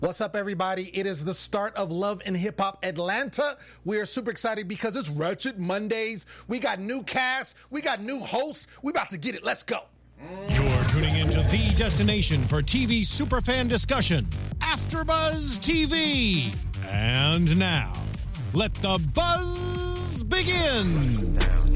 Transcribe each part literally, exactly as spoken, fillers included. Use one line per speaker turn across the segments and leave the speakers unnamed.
What's up, everybody? It is the start of Love and Hip Hop Atlanta. We are super excited because it's Ratchet Mondays. We got new cast. We got new hosts. We about to get it. Let's go.
You're tuning into the destination for T V superfan discussion, AfterBuzz T V. And now, let the buzz begin.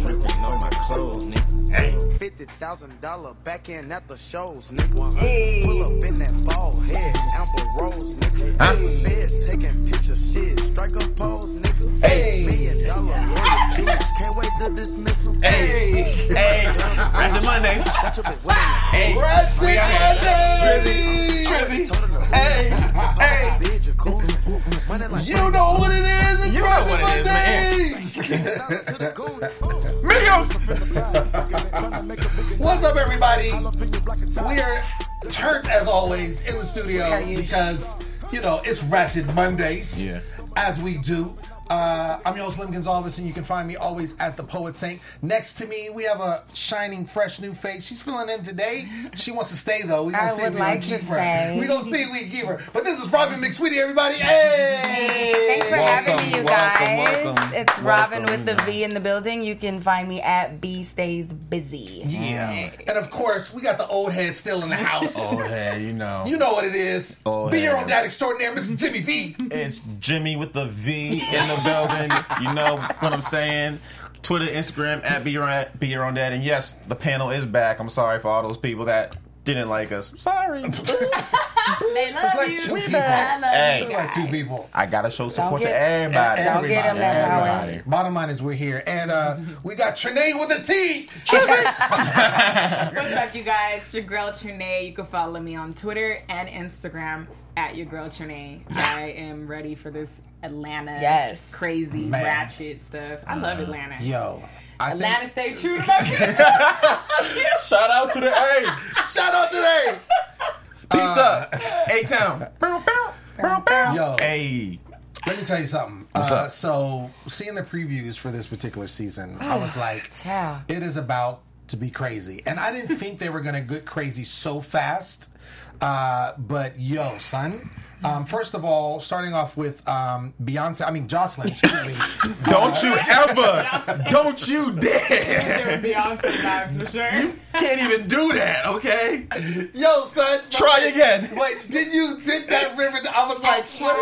fifty thousand dollars back in at the shows, nigga. Hey. Pull up in that ball head, Amber Rose, nigga. Huh? Hey. Feds taking pictures, shit. Strike a pose, nigga. Hey. Million dollar juice. Can't wait to dismiss him.
Hey. Hey. Ratchet Monday. Hey.
Ratchet Monday.
Drizzy. Drizzy. Hey. Hey.
You know what it is. It's
you know what it is, man.
What's up, everybody? We are turned as always in the studio because, you know, it's Ratchet Mondays.
Yeah.
As we do. Uh, I'm your host, Lim Gonzalez, and you can find me always at the Poet Saint. Next to me, we have a shining, fresh new face. She's filling in today. She wants to stay, though. We're going to see if we
like
can keep her.
Stay.
We're going to see if we can keep her. But this is Robin McSweetie, everybody. Hey!
Thanks for
Welcome,
having me, you
welcome,
guys.
welcome,
it's Robin
welcome.
with the V in the building. You can find me at B Stays Busy.
Yeah. And, of course, we got the old head still in the house.
Oh, hey, you know.
You know what it is.
Oh,
Be your
yeah.
own dad extraordinaire, Mister Jimmy V.
It's Jimmy with the V in the building. You know what I'm saying? Twitter, Instagram, at Be Your, Be Your Own Dad. And yes, the panel is back. I'm sorry for all those people that didn't like us. Sorry.
They love
It's like
you.
two
We
people.
love
Hey.
It's like two people.
I gotta show support
Don't
to
get-
everybody.
Don't get them that
Everybody.
power.
Bottom line is we're here. And uh, we got Trinae with a T.
What's up, you guys? It's your girl Trinae. You can follow me on Twitter and Instagram at your girl Trinae. I am ready for this Atlanta
Yes.
crazy
Man.
ratchet stuff. I love Atlanta.
Yo. I
Atlanta
think,
stay true to my
Shout out to the A.
shout out today.
Peace up. A-Town.
Yo.
Hey.
Let me tell you something.
What's
uh,
up?
So, seeing the previews for this particular season, I was like,
Ciao.
it is about to be crazy. And I didn't think they were going to get crazy so fast. Uh, but, yo, son. Um, first of all, starting off with um, Beyonce, I mean, Jocelyn, excuse me.
Don't you ever, don't you dare.
Beyonce vibes for sure.
You can't even do that, okay?
Yo, son.
Try again.
Wait, did you did that river? I was like, what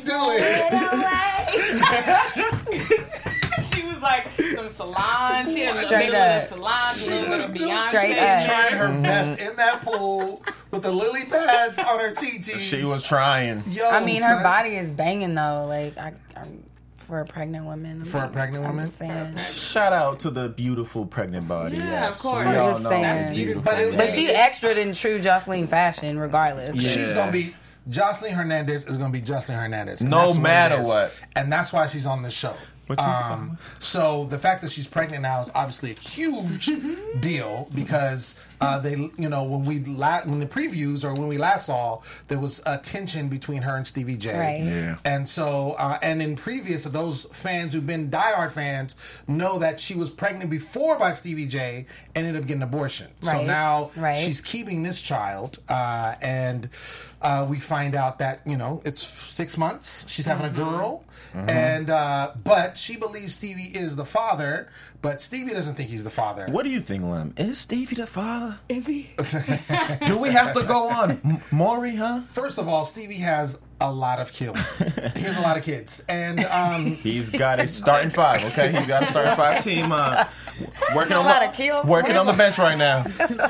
is she doing?
She was like some salon. She had a
Straight
little bit
up.
of salon,
She
a little bit
was
of
doing
Beyonce.
Straight up.
trying her best in that pool with the lily pads on her chi-chis.
She was trying.
Yo,
I mean, her
son.
body is banging, though. Like, I, I'm, for a pregnant woman. I
For a
mean,
pregnant
I'm
woman?
just saying.
Shout out to the beautiful pregnant body.
Yeah,
yes.
of course.
We
I'm
all
just
know
saying.
that's
That's
beautiful.
But it-
But she extra than true Jocelyn fashion, regardless.
Yeah.
She's gonna be Jocelyn Hernandez is gonna be Jocelyn Hernandez. and
No
that's
matter
it is.
what.
And that's why she's on the show.
What you
Um, so the fact that she's pregnant now is obviously a huge deal because uh, they, you know, when we la- when the previews or when we last saw, there was a tension between her and Stevie J.
Right.
Yeah.
And so, uh, and in previous, those fans who've been diehard fans know that she was pregnant before by Stevie J and ended up getting an abortion. So
Right.
now
Right.
she's keeping this child, uh, and uh, we find out that you know it's six months. She's having a girl, and uh, but she believes Stevie is the father, but Stevie doesn't think he's the father.
What do you think, Lem? Is Stevie the father?
Is he?
Do we have to go on? M- Maury, huh?
First of all, Stevie has a lot of children. He has a lot of kids, and um,
He's got a starting five, okay? He's got a starting five team uh, working
A
on
lot
the,
of kills.
working on the bench right now.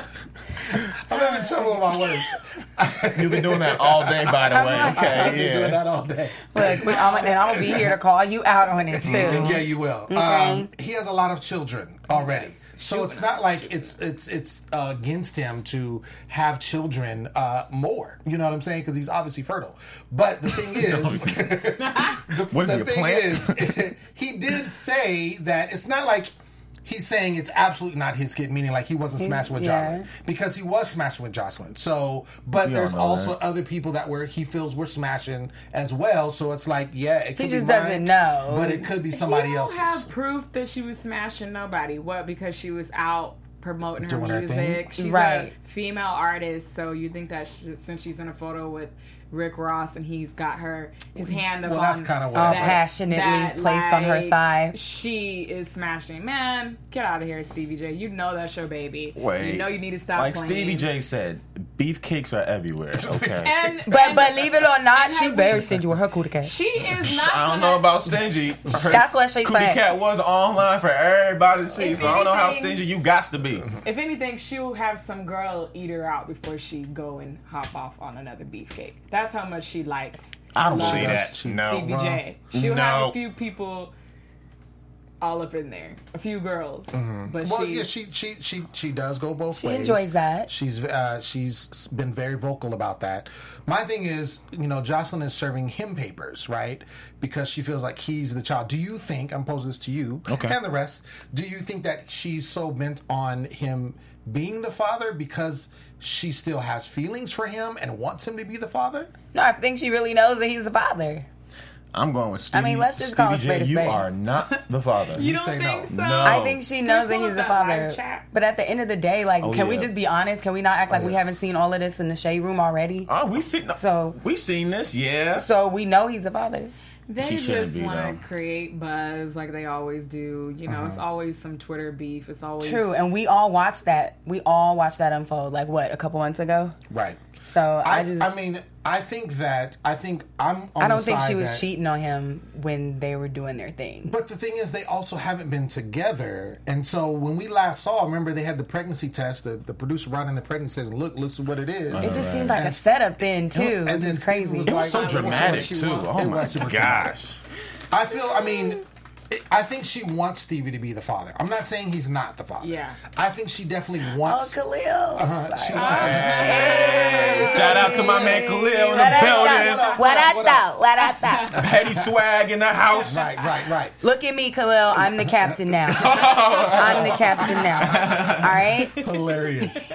I'm having trouble with my words.
You've been doing that all day, by the way,
I've
okay?
been doing
Yeah.
that all day.
Look, we, I'm, and I'm going to be here to call you out on it, too.
Yeah, you will.
Okay.
Um, he has a lot of children already. So it's not like it's it's it's uh, against him to have children uh, more. You know what I'm saying? Because he's obviously fertile. But the thing is, the,
What is
the
he, a
thing
plant?
is, he did say that it's not like he's saying it's absolutely not his kid, meaning like he wasn't
He's-
smashing with
yeah.
Jocelyn because he was smashing with Jocelyn. So, but
We all
there's
know
also
that.
other people that were he feels were smashing as well. So it's like, yeah, it could
He
be
just
mine,
doesn't know.
but it could be
You
somebody
don't
else's.
have proof that she was smashing nobody. What? Because she was out promoting her
Doing her thing?
music. She's
Right.
a female artist, so you think that she, since she's in a photo with Rick Ross, and he's got her his hand up
Well,
on
that's kinda what
All
That-
passionately
that,
placed on her
like,
thigh.
She is smashing. Man, get out of here, Stevie J. You know that's your baby.
Wait.
You know you need to stop
Like
playing.
Stevie J said, beefcakes are everywhere. Okay.
And,
But but leave it or not,
and
she
have
very
we-
stingy with her cootie cat.
She is not.
I don't
gonna-
know about stingy. Her
That's what she
Cootie
said.
Cat was online for everybody to see,
If
so I don't know how
anything-
stingy you got to be.
If anything, she'll have some girl eat her out before she go and hop off on another beefcake. That's how much she likes.
I don't
loves
see that.
She-
No.
Stevie
well,
J. She'll have
no.
a few people all up in there, a few girls, but
Well,
she,
yeah, she she she she does go both
She
ways.
enjoys that.
She's uh, she's been very vocal about that. My thing is, you know, Jocelyn is serving him papers, right? Because she feels like he's the child. Do you think? I'm posing this to you
Okay.
and the rest. Do you think that she's so bent on him being the father because she still has feelings for him and wants him to be the father?
No, I think she really knows that he's the father.
I'm going with Stevie.
I mean, let's just
Stevie
call a
J,
spade a
you
spade.
are not the father.
you
you
don't
say
think
no.
so?
No.
I think she knows that
pull
he's
up
the
that
father.
live chat?
But at the end of the day, like,
Oh,
can we
yeah.
just be honest? Can we not act like we haven't seen all of this in the shade room already?
Oh, we seen
So-
we seen this, yeah.
So we know he's the father.
They
She shouldn't
just
be,
want
though.
to create buzz like they always do. You know,
Uh-huh.
it's always some Twitter beef. It's always
True, and we all watched that. We all watched that unfold. Like what, a couple months ago?
Right.
So I,
I,
just,
I mean, I think that I think I'm. On
I don't
the
think she
side
was
that-
cheating on him when they were doing their thing.
But the thing is, they also haven't been together. And so when we last saw, remember they had the pregnancy test. The, the producer brought in the pregnancy says, "Look, looks at what it is."
It just
Right.
seemed like a
And-
setup then too,
and
which
then
is
Steve
crazy.
was
It was
like-
so
Like,
dramatic
what you
too.
want.
Oh
It
my
was super dramatic.
gosh.
I feel. I mean, it, I think she wants Stevie to be the father. I'm not saying he's not the father.
Yeah.
I think she definitely
Oh,
wants.
Khalil.
uh, she wants.
Hey.
Shout out to my man Khalil in
What
the
I
building.
thought? What I
What
thought? What I thought?
Petty swag in the house.
Right, right, right.
Look at me, Khalil. I'm the captain now. I'm the captain now. All right.
Hilarious.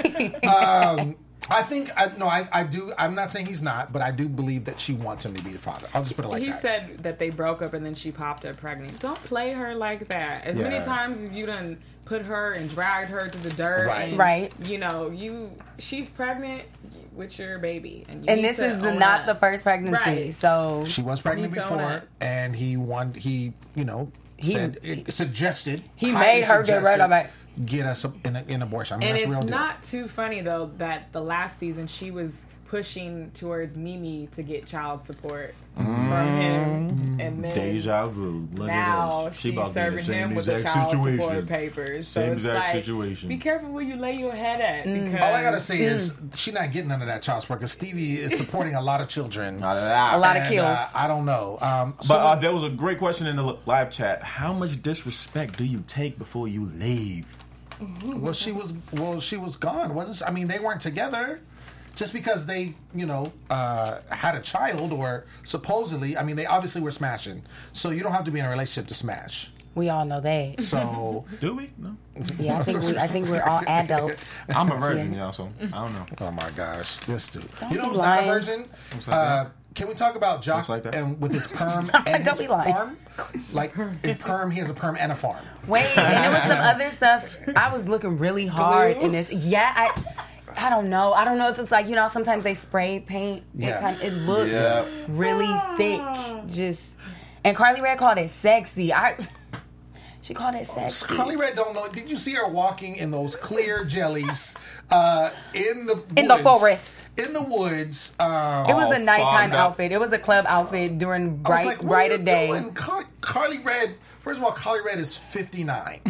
um, I think I no, I, I do. I'm not saying he's not, but I do believe that she wants him to be the father. I'll just put it like
He
that.
said that they broke up and then she popped up pregnant. Don't play her like that. As many
Yeah.
times as you done put her and dragged her to the dirt,
Right.
and,
Right.
You know, you she's pregnant with your baby, and, you
And
need
this
to
is the,
own
not
up.
the first pregnancy,
Right.
so
She was pregnant
Need to own
before,
it.
and he won. He, you know,
He-
said it suggested.
he
highly
made her get rid of
suggested,
it.
Get us a, in a, an abortion. I mean,
And
that's
it's
real deal.
not too funny though that the last season she was pushing towards Mimi to get child support from him, and then
Deja vu. Look
now
at this.
she's
about to be in
serving
the same
him with the
exact
child support
situation.
papers. So
Same
it's
exact
like,
situation.
Be careful where you lay your head at.
Mm.
Because
All I gotta say is she's not getting none of that child support because Stevie is supporting a lot of children.
a lot of
And,
kills.
uh, I don't know. Um, so
But uh, there was a great question in the live chat. How much disrespect do you take before you leave?
well, she was well, she was gone, wasn't she? I mean, they weren't together. Just because they, you know, uh, had a child or supposedly, I mean, they obviously were smashing. So you don't have to be in a relationship to smash.
We all know that.
So,
Do we? No.
Yeah, I think we, I think we're all adults.
I'm a virgin, y'all, so I don't know.
oh my gosh, this dude.
Don't
you know
be
who's not a
lying.
virgin?
like
Uh, can we talk about Jock
Looks like that.
and with his perm and
Don't
his
be lying.
farm? Like in perm, he has a perm and a farm.
Wait, and there was some other stuff. I was looking really hard in this. Yeah, I. I don't know. I don't know if it's like, you know, sometimes they spray paint.
Yeah.
It, kind of, it looks
Yeah.
really thick. Just and Carly Rae called it sexy. I she called it sexy.
Carly Rae don't know. Did you see her walking in those clear jellies uh, in the
In the
woods?
forest.
In the woods. Um,
It was
all
a nighttime
fogged up.
outfit. It was a club outfit during
I was
bright
like, what
brighter
are you
day.
doing? Car- Carly Rae. First of all, Carly Rae is fifty-nine.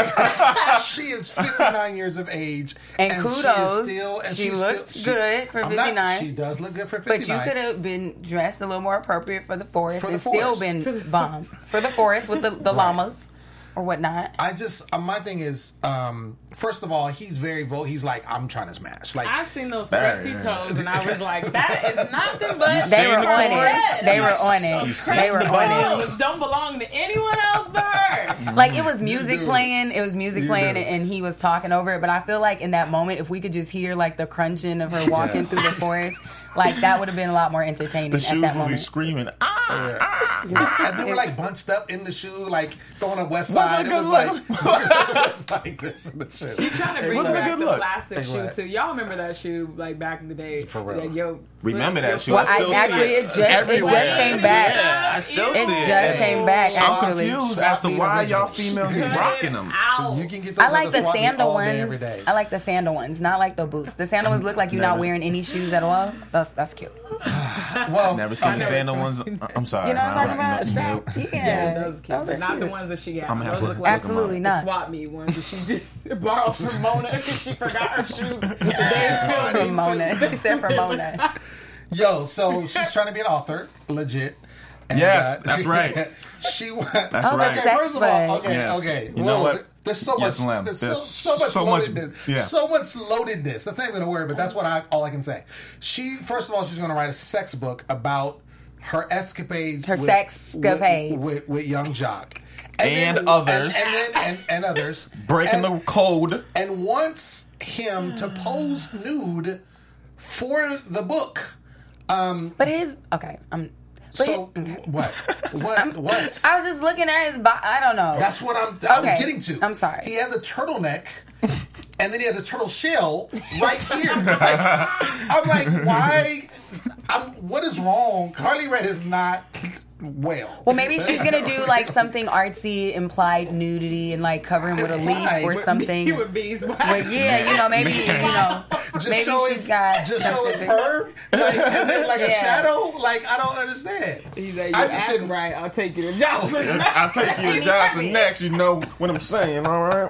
she is fifty-nine years of age,
And
she
kudos,
is still, and
she
she's
looks
still,
good for
I'm not-
fifty-nine.
she does look good for
But
fifty-nine.
you could have been dressed a little more appropriate for the forest
For the
and
forest.
still been bomb for the forest with the, the llamas or whatnot.
I just uh, my thing is, um, first of all, he's very vo- He's like, I'm trying to smash. Like,
I seen those
There,
crusty
yeah.
toes, and I was like, that is nothing but
They were
the
on
chorus?
it. They were on it. They were on
toes. Don't belong to anyone else but her.
it. Like it was music
do.
playing. It was music
You
playing,
do.
and he was talking over it. But I feel like in that moment, if we could just hear like the crunching of her walking through the forest, like that would have been a lot more entertaining
The
at
shoes
that
will be
moment.
screaming, ah!
And they were like bunched up in the shoe, like throwing a West
Wasn't
Side.
a
It
good
was
look.
like, it was like this in the shoe.
She trying to bring
wasn't a
back
good
the
look.
plastic
Hey,
shoe
what?
too. Y'all remember that shoe like back in the day?
For real.
Yeah, yo,
Remember that
your
shoe?
Well,
I
I
still see
actually
it
it just it
everywhere.
just came back.
Yeah, I still
It
see it.
just came back.
So
Actually,
Confused as to
Swap
why
meet
y'all
originals.
females be rocking them.
Ow.
You can get those
I
at
like the
swap meet
sandal
all day,
ones.
every day.
I like the sandal ones, not like the boots. The sandal ones look like you're not
Never.
wearing any shoes at all. That's that's cute.
Well,
Never seen
okay.
the sandal ones. I'm sorry.
You know what I'm talking
I-
about?
no, no.
Yeah,
Yeah, those cute.
Those are
But not the
cute.
ones that she got.
I'm gonna have
Those
to
look like
Absolutely
the
not.
swap meet ones that she just borrowed from Mona because she forgot her shoes the day of
From Mona. She said for Mona.
Yo, so she's trying to be an author, legit. And,
Yes, that's right.
She went.
That's
Oh,
right.
the
Okay,
sex
first of all,
bag.
okay,
Yes.
okay.
You know
Whoa,
what?
th- There's so
Yes,
much.
Lamb.
There's so,
There's
so much
so much-
loadedness.
yeah.
So much loadedness. That's not even a word, but that's what I all I can say. She first of all, she's going to write a sex book about her escapades,
Her
with,
sexcapades.
with, with, with young Jock
And
then-
others.
and, and then and, and others
Breaking
and,
the code.
and wants him to pose nude for the book. Um,
But his okay. Um. But
so
it- okay.
what? What? What?
I was just looking at his body. I don't know.
That's what I'm. I was
Okay.
getting to.
I'm sorry.
He had the turtleneck, and then he had the turtle shell right here. Like, I'm like, why? I'm. What is wrong? Carly Red is not well.
Well, maybe she's gonna do like something artsy, implied nudity, and like cover him with a leaf
Implied?
or
With
something.
You would be
But yeah, you know, maybe you know,
Just
maybe
show
she's
his,
got
just show his
something-
perm, like, and then like a
Yeah.
shadow. Like I don't understand.
He's like,
I
you
just
act
didn't.
right. I'll take you to Jocelyn.
I'll take you to Johnson next. You know what I'm saying, all right?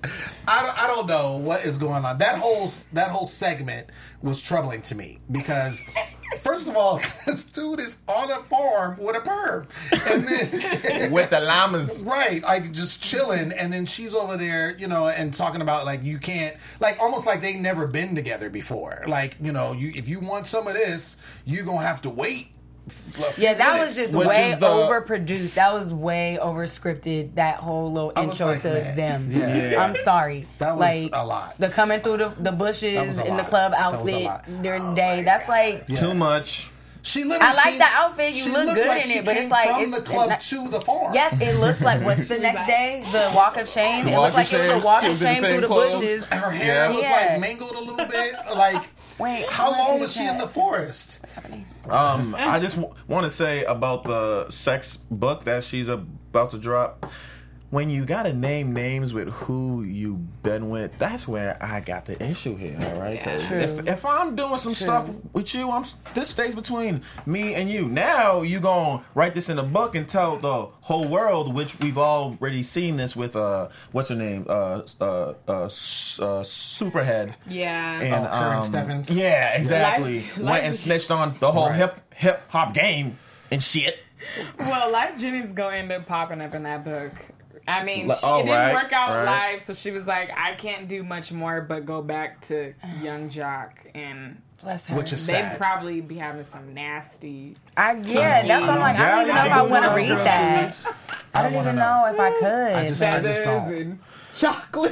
I don't, I don't know what is going on. That whole that whole segment was troubling to me because, first of all, this dude is on a farm with a perm, and then
With the llamas.
right, like just chilling, and then she's over there, you know, and talking about like you can't, like almost like they never been together before. Like you know, you if you want some of this, you gonna have to wait. a few
Yeah, that
minutes.
was just
Which
way
is the-
overproduced. That was way overscripted. That whole little
I was
intro
like,
to
man,
them.
yeah.
Yeah.
I'm sorry.
That was
like,
a lot.
The coming through the, the
That
bushes
was a
in the
lot.
club
That was a
outfit
lot.
during
Oh
the day.
my
That's
God.
like.
Yeah.
Too much.
She literally
I like
came-
the outfit. You
she
look
looked
good
like
in
she
it, but
came
it's like
from
it's-
the club
it's
to the farm.
Yes, it looks like what's the next day? The walk of shame. It
Walk
looked like
of
it was
shame.
a walk
She
of
was in the
shame
same
through the
clothes.
bushes.
And her hair
Yeah.
was
Yeah.
like mangled a little bit. Like,
Wait,
how
I wanna
long
see
was she
that.
in the forest?
What's happening?
Um, I just w- want to say about the sex book that she's about to drop. When you gotta name names with who you been with, that's where I got the issue here. All right, 'Cause
True.
if if I'm doing some stuff with you, I'm s- this stays between me and you. Now you gonna write this in a book and tell the whole world, which we've already seen this with uh, what's her name, uh, uh, uh, S- uh Superhead.
Yeah.
And,
Oh, Karen
um,
Steffens.
Yeah, exactly.
Life-
Went
life
and
is-
snitched on the whole
Right.
hip hip hop game and shit.
Well, Life Jennings gonna end up popping up in that book. I mean,
Li-
she,
oh,
it didn't
right,
work out
right.
live, so she was like, I can't do much more but go back to Young Jock, and
Bless her.
Which is
they'd
sad.
probably be having some nasty.
I yeah, that's what I'm like. I don't even know if I want to read that. I don't
wanna
even
know.
know if I could.
I just- I
Feathers
don't.
and chocolate.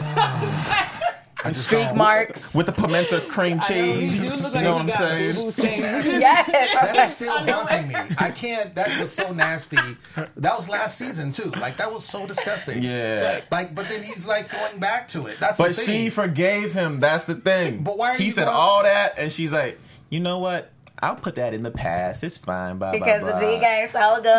I just
Streak
don't-
marks.
With the pimento cream cheese. You know what I'm saying?
Yes.
That is still haunting me. I can't. That was so nasty. That was last season too. Like that was so disgusting.
Yeah.
Like, but then he's like going back to it. That's
But
the
she
thing.
forgave him. That's the thing.
But why are
he
you
said
going-
all that, and she's like, you know what? I'll put that in the past. It's fine. Blah,
Because
blah,
the
blah.
dick ain't so good.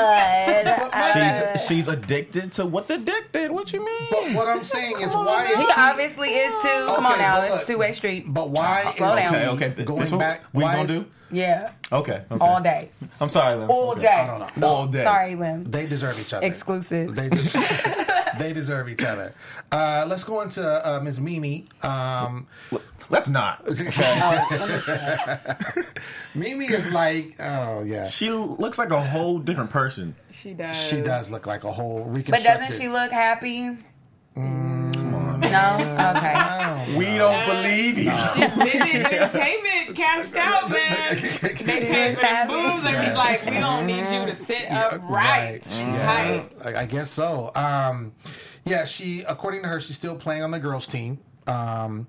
Uh,
She's she's addicted to what the dick did. What you mean?
But what I'm saying is, why
he
is he?
obviously is too. Come on
Okay,
now,
but look,
it's two way street.
But why
Slow
is
down.
he
Okay, okay. Th-
going
this what
back?
we
why
gonna
is-
do?
Yeah,
Okay, okay.
all day,
I'm sorry, Lim.
all
Okay.
day.
I don't know.
All day.
Sorry, Lim.
They deserve each other.
Exclusive.
They deserve, they deserve each other. Uh, let's go into uh, Miss Mimi. Um,
Let's not.
Mimi is like, oh yeah,
She looks like a whole different person.
She does.
she does look like a whole
But
reconstructed.
doesn't she look happy?
Come on.
No. Okay.
We don't believe you.
Vivid Entertainment cashed out, man. They paid for the booze, and he's like, we don't need you to sit up right.
Yeah,
Tight.
I I guess so. Um, yeah, she, according to her, she's still playing on the girls' team. Um,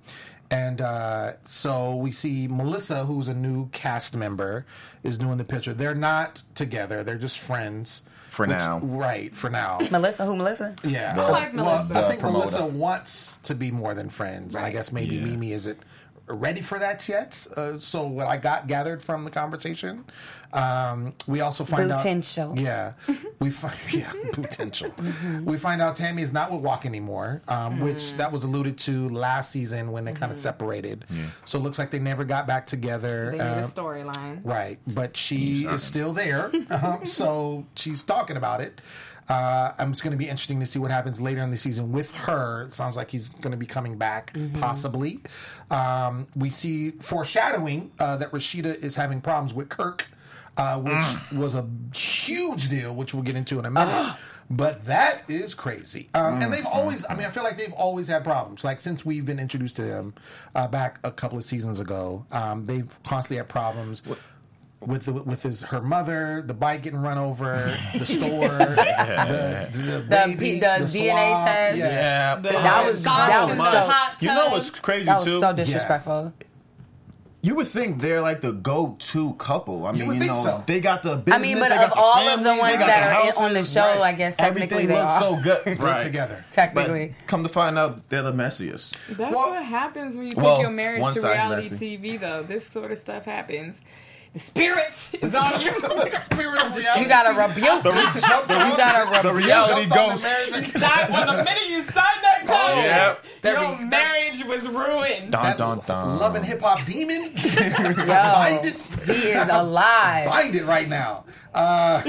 And uh, so we see Melissa, who's a new cast member, is new in the picture. They're not together. They're just friends.
For
which-
now.
Right, for now.
Melissa, who Melissa?
Yeah.
I
like Melissa.
Well, I think
The promoter.
Melissa wants to be more than friends. And I
Right.
guess maybe
Yeah.
Mimi isn't ready for that yet. Uh, so what I got gathered from the conversation, um, we also find
Potential.
out... Yeah. We find... Yeah, potential. We find out Tammy is not with Walk anymore, um, which that was alluded to last season when they kind of separated. So it looks like they never got back together.
They need a
Um,
storyline.
Right, but she is still there, um, so she's talking about it. Uh, um, it's going to be interesting to see what happens later in the season with her. It sounds like he's going to be coming back, possibly. Um, we see foreshadowing uh, that Rashida is having problems with Kirk, uh, which was a huge deal, which we'll get into in a minute. But that is crazy. Um, and they've always, I mean, I feel like they've always had problems. Like, since we've been introduced to them uh, back a couple of seasons ago, um, they've constantly had problems. With the, with his her mother, the bike getting run over, the store, the, the baby,
the
the
D N A
swab.
test.
Yeah.
Yeah,
The-
That was-
Scotch
that
in
was
the
so-
hot
You know
tub.
what's crazy
That was
too?
so disrespectful.
You would think they're like the go-to couple. I mean, you,
would think
know,
so.
they got the business.
I mean, but
they
of
got
all
the
of the
family,
ones
they got
that
the
are in-
houses,
on the show,
right.
I guess technically
Everything
they
looks
are.
so good,
Put
right?
together.
Technically.
But come to find out, they're the messiest.
That's
Well-
what happens when you take
Well,
your marriage
one
to
side's
reality
messy.
T V, though. This sort of stuff happens. The spirit is on you.
Spirit of reality.
You gotta rebuke.
The re- jumped on
You gotta
the
rebuke.
reality
jumped on the
ghost.
marriage.
Sign- when the minute you signed that contract,
Yep.
That
your
be- that-
marriage was ruined.
Dun,
That
dun, dun.
Love and hip hop demon.
Yo,
Bind it.
he is alive.
Bind it right now. Uh,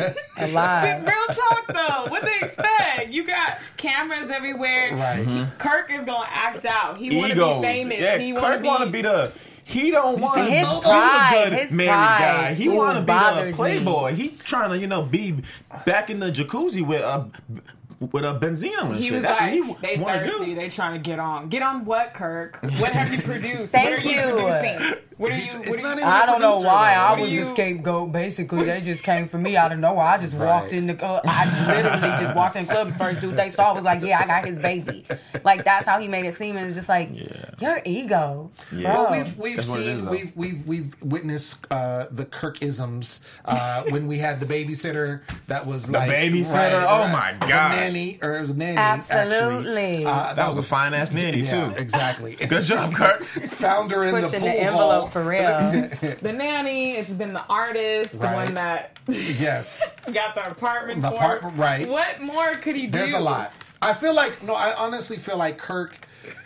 Alive.
Real talk though, what they expect? You got cameras everywhere.
Right.
Kirk is gonna act out. He want to
Egos.
be famous.
Yeah,
he
Kirk want to be the. He don't want to
His
be
pride,
the good
his
married
pride.
guy. He
Ooh,
want to be
bothers
the
me.
playboy. He trying to, you know, be back in the jacuzzi with a with a Benzino and
He
shit.
was
That's
like,
what he
they
want to
thirsty.
do.
They trying to get on. Get on what, Kirk? What have you produced?
Thank
what are you,
you.
producing? What are you?
It's
What are
not
you
even-
I don't know
producer,
why
though.
I
What
was
do you-
the scapegoat. Basically, they just came for me out of nowhere. I just walked
Right.
in the club. I literally just walked in the club. The first dude they saw was like, "Yeah, I got his baby." Like that's how he made it seem. And it's just like your ego,
Yeah.
bro.
Well, we've we've
That's what it
seen
is, though.
we've we've we've witnessed uh, the Kirk-isms uh, when we had the babysitter that was like
babysitter? Oh, my
the
gosh.
nanny or it was a nanny
Absolutely.
actually. Uh,
That was a fine ass nanny
yeah,
too.
exactly.
Good job, Kirk.
Found her in the
Pushing
pool
the envelope
hall.
for real.
the nanny? It's been the artist, the
Right.
one that
Yes,
got the apartment
The
for.
apartment, right.
What more could he do?
there's a lot. I feel like no. I honestly feel like Kirk.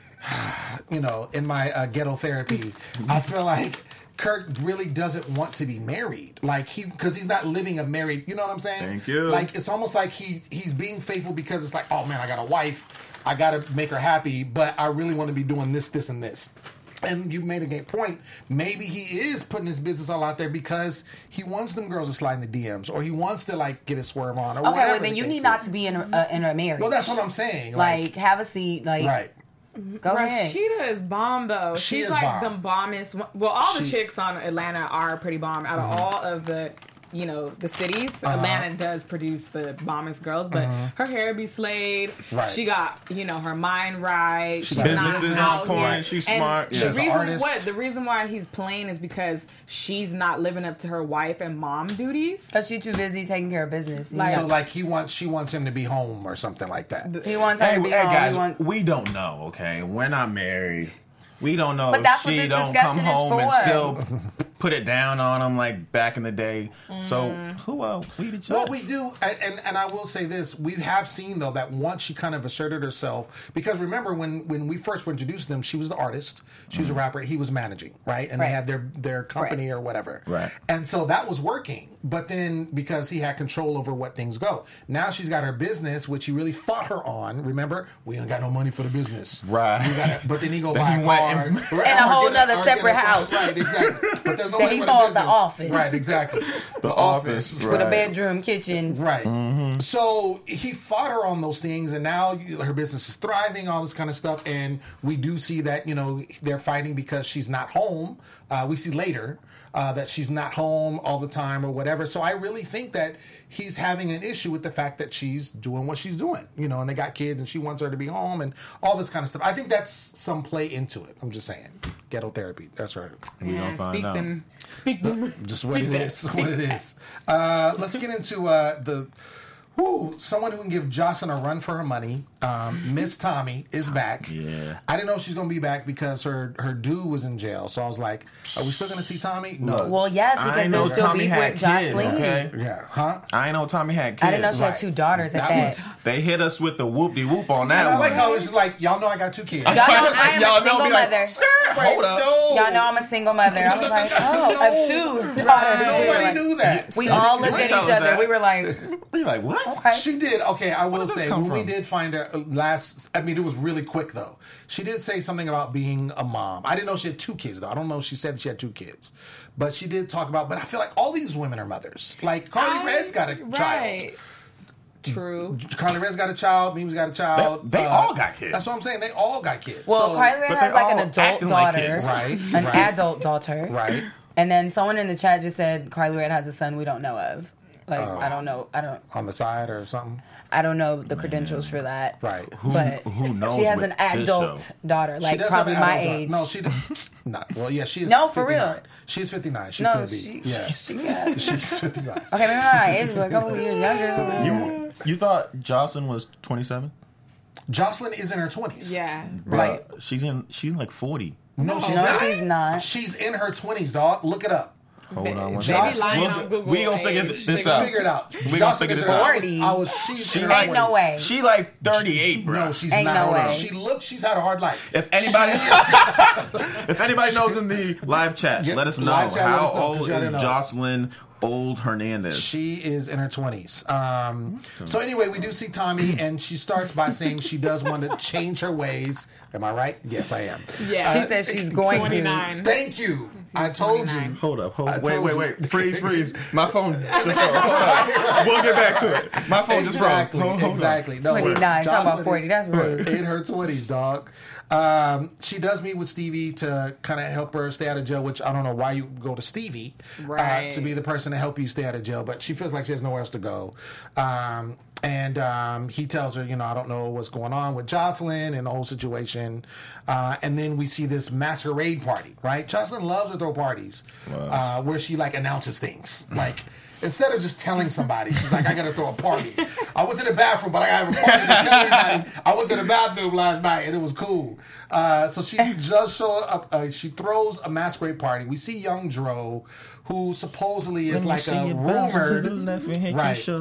You know, in my uh, ghetto therapy, I feel like Kirk really doesn't want to be married. Like he, because he's not living a married. You know what I'm saying?
Thank you.
Like it's almost like he he's being faithful because it's like, oh man, I got a wife, I got to make her happy, but I really want to be doing this, this, and this. And you made a great point. Maybe he is putting his business all out there because he wants them girls to slide in the D Ms, or he wants to like get a swerve on, or
Okay,
whatever.
well then
the
you
case
need not
is.
to be in a, uh, in a marriage.
Well, that's what I'm saying.
like,
Like,
have a seat. Like
right.
go ahead.
Rashida is bomb though.
She
She's
is
like
bomb.
the bombest. one- Well, all the
She-
chicks on Atlanta are pretty bomb. Out of
Mm-hmm.
all of the, you know, the cities,
Uh-huh.
Atlanta does produce the bombest girls. But her hair be slayed.
Right.
She got, you know, her mind right. She's
got
not
businesses on
out
point.
here.
She's
And
smart.
The
Yeah. She's
an
reason
artist.
what the reason why he's playing is because she's not living up to her wife and mom duties.
Because she's too busy taking care of business.
Like-
So like he wants, she wants him to be home or something like that.
he wants her
Hey,
to be
hey
home.
guys,
He want-
we don't know. Okay, we're not married. We don't know
But
if
that's what
she
this
don't
discussion
come
is
home and
for.
still put it down on him like back in the day. So who uh, we the judge?
Well, we do, and, and and I will say this: we have seen though that once she kind of asserted herself, because remember when when we first were introduced to them, she was the artist, she was a rapper, he was managing, right, and
Right.
they had their their company
Right.
or whatever,
Right.
and so that was working. But then because he had control over what things go, now she's got her business, which he really fought her on. Remember, we ain't got no money for the business,
Right.
We gotta, but then he go
Then
buy
he
a
went
car
and-
or-
And a
or
whole
get
nother
or
separate
get a-
house.
right? Exactly. But there's no
That
money
he
for the
called the
business.
office.
Right, exactly. The,
office,
with a
Right.
bedroom, kitchen.
Right.
Mm-hmm.
So he fought her on those things, and now you- her business is thriving, all this kind of stuff. And we do see that, you know, they're fighting because she's not home. Uh, we see later. uh, that she's not home all the time or whatever. So I really think that he's having an issue with the fact that she's doing what she's doing, you know, and they got kids and she wants her to be home and all this kind of stuff. I think that's some play into it. I'm just saying. Ghetto therapy. That's right.
We
Yeah,
gonna find
speak
out.
them. Speak them.
Just what
speak
it
that.
is. What it is. Uh, let's get into uh, the... Whew, someone who can give Jocelyn a run for her money. Um, Miss Tommy is back.
Yeah.
I didn't know she's going to be back because her, her dude was in jail. So I was like, are we still going to see Tommy? No.
Well, yes,
I
because
ain't know
there's still
Tommy
beef
had
with
kids,
Jocelyn.
okay?
Yeah. Huh?
I ain't know Tommy had kids.
I didn't know she
Right.
had two daughters at
That
that.
was-
They hit us with the whoop-de-whoop on that
And I
one.
like how it's just like, y'all know I got two kids.
Y'all know I am
Y'all
a
know
single
me like,
mother.
"Skirt,
Wait,
hold up.
no.
Y'all know I'm a single mother. I was like, oh, I have two daughters. We were
Nobody
like-
knew that.
We all
You
looked
didn't
at
tell
each
us
other.
that.
We were like,
You're like, what?
okay.
She did. Okay, I will
does this
say,
come
when we
from?
did find her last, I mean, it was really quick, though. She did say something about being a mom. I didn't know she had two kids, though. I don't know if she said she had two kids. But she did talk about, but I feel like all these women are mothers. Like, Carly
I-
Red's got a child.
Right. True.
Carly Red's got a child. Mimi's got a child.
They- they all got kids.
That's what I'm saying. They all got kids.
well,
So-
Carly Rae
but
has
they
like an
all
adult
acting like
daughter,
kids.
Right,
an
right.
adult daughter,
Right.
And then someone in the chat just said Carly Rae has a son we don't know of. Like
Oh.
I don't know, I don't,
On the side or something.
I don't know the credentials for that.
Right.
Who-
but
who knows
she has
with
an
this
adult
show?
daughter,
She
like
does
probably
have an
my
adult daughter.
age.
No, she does not. Well, yeah, she is.
No, for
fifty-nine.
real.
She's fifty-nine. She
No,
could be.
she-
yeah.
she got-
She's fifty-nine.
Okay, maybe not my age, but a couple of years younger.
You you thought Jocelyn was twenty-seven?
Jocelyn is in her twenties.
Yeah.
Right.
She's in she's like forty.
No, she's
No,
not.
she's not.
She's in her twenties, dog. Look it up.
Hold on one
They
Jocelyn-
be lying
We'll-
on Google.
we gonna figure
age.
this
They-
out.
Figure it out.
We gonna
Jocelyn
figure
is
this
in her-
out.
forty.
I was. She's in her
Ain't no
twenties.
way.
She like thirty-eight, bro.
No, she's
Ain't
not.
no way.
She looks. She's had a hard life.
If anybody, if anybody knows in the live chat,
Yeah,
let us know
live chat, let
how
us know, 'cause
old
you already
is
know.
Jocelyn Old Hernandez.
She is in her twenties. Um, so anyway, we do see Tommy, and she starts by saying she does want to change her ways. Am I right? Yes, I am.
Yeah.
She says she's going to.
twenty-nine.
Thank you. I told you.
twenty-nine.
Hold up, hold
I
up. Wait,
told
wait,
you.
wait. Freeze, freeze. My phone just froze. Hold up. We'll get back to it. My phone just froze.
Exactly.
Hold, hold
exactly.
on.
No,
twenty-nine, talking about
Jocelyn
forty,
is
that's rude.
In her twenties, dog. Um, she does meet with Stevie to kind of help her stay out of jail, which I don't know why you go to Stevie uh,
Right.
to be the person to help you stay out of jail, but she feels like she has nowhere else to go. Um, and um, he tells her, you know, I don't know what's going on with Jocelyn and the whole situation. Uh, and then we see this masquerade party, right? Jocelyn loves to throw parties uh, where she like announces things. Like, instead of just telling somebody, she's like, I gotta throw a party. I went to the bathroom, but I gotta have a party to tell everybody I went to the bathroom last night and it was cool. Uh, so she just show up, uh, she throws a masquerade party. We see young Dro, who supposedly is like a rumored. Right. Is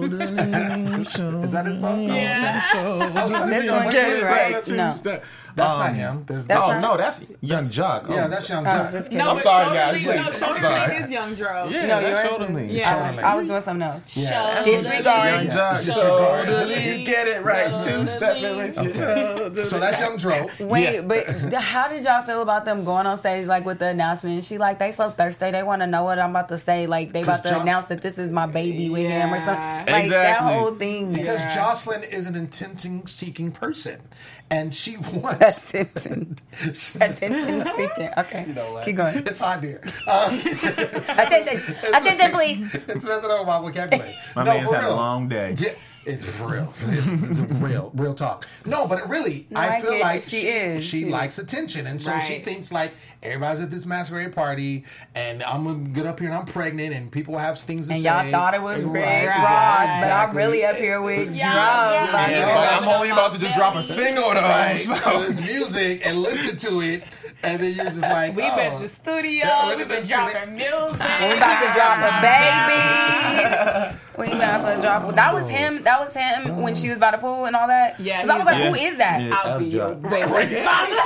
that his song?
Yeah.
I was trying to
This
think,
one
what's
too,
his
right?
song?
No.
That's
Um,
not him. There's-
That's
oh
right.
no, that's Young Jock.
yeah,
Oh.
that's young
Oh,
Jock.
just kidding.
No,
I'm
but
sorry,
shoulder
guys.
lean-
Please.
No,
I'm
shoulder
sorry.
lean is Young Dro.
Yeah,
No,
that's
yours
shoulder
is-
lean.
Yeah.
Shoulder
I was doing something else.
Yeah.
Disregard.
Young Jock.
Disregard.
Shoulder lean, get it right. Two step with you.
So that's young Dro.
Wait,
Yeah.
but th- how did y'all feel about them going on stage like with the announcement? She like they so thirsty, they want to know what I'm about to say. Like they about to
'Cause Jo-
announce that this is my baby with him or something.
Yeah.
Like that
Exactly.
whole thing.
Because
Yeah.
Jocelyn is an attention-seeking person, and she wants
Attention, attention seeking. Okay,
You know what?
keep going.
It's hot there. Uh,
Attention, attention, please.
it's messing up my vocabulary.
My
no,
man's
for
had a
real.
long day.
Yeah, it's real. It's, it's real, real talk. No, but it really,
No,
I
I
feel
get it.
like
She
she,
is.
she
She-
likes attention, and so she
Right.
thinks like everybody's at this masquerade party, and I'm gonna get up here and I'm pregnant, and people have things to
And
say.
y'all thought it was
And
Rick
right,
Ross, but I'm
exactly.
really up here with
Yeah,
Drum.
yeah.
Like,
Yeah,
Yeah.
but I'm only about to just drop a single though.
Right,
So.
so this music and listen to it, and then you're just like,
We
oh.
been in the studio.
Yeah, we
We've
been
been dropping music.
We about to drop a baby. We about to drop. That was him. That was him when she was by the pool and all that.
Yeah,
'Cause I was like,
he's-
who is that?
Yeah.
I'll be your
That's
baby.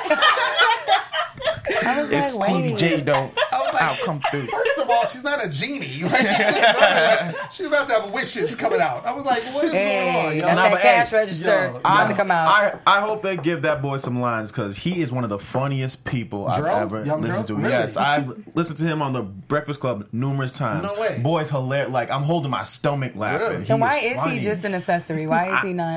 I was
If
like,
Stevie
wait.
J don't,
I was like,
I'll come through.
First of all, she's not a genie. Like, like, she's about to have wishes coming out. I was like, what is
Hey,
going on?
that's
y'all?
Nah,
that
but
cash
hey,
register
yo,
about to come out.
I, I hope they give that boy some lines because he is one of the funniest people I've
Dro?
ever
Young
listened
Dro?
to.
Really?
Yes, I've listened to him on the Breakfast Club numerous times.
No way.
Boy's hilarious. Like I'm holding my stomach laughing.
Really?
He
Then why
is
is
funny.
he just an accessory? Why is he not?